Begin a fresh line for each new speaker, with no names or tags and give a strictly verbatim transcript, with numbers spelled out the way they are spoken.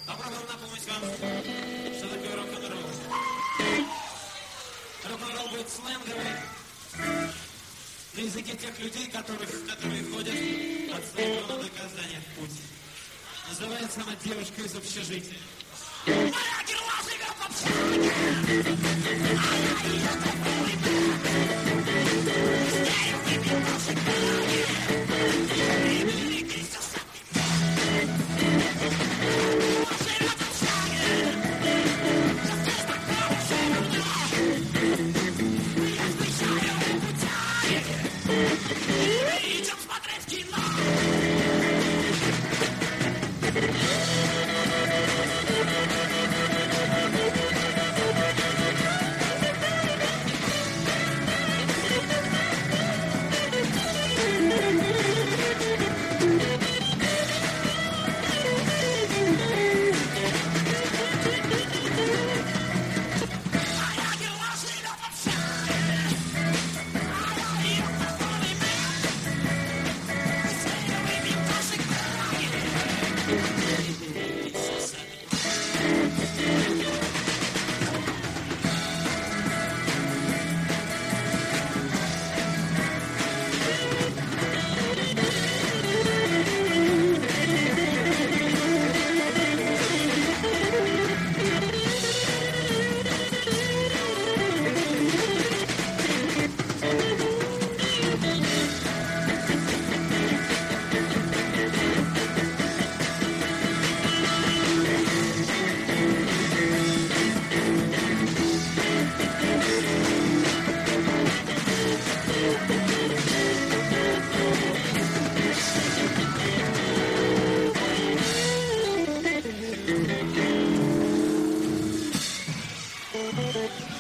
Попробуем напомнить вам, что такое рок-н-ролл. Рок-н-ролл будет сленговый на языке тех людей, которых, которые ходят от своего наказания в путь. Называется она «Девушка из общежития». Моя герла живет в общаге, а я ее такой с нею выпил наши крови. И двигайся со мной. Она живет в общаге, я здесь такого все равно. Я встречаю путяги, идем смотреть кино. Thank you.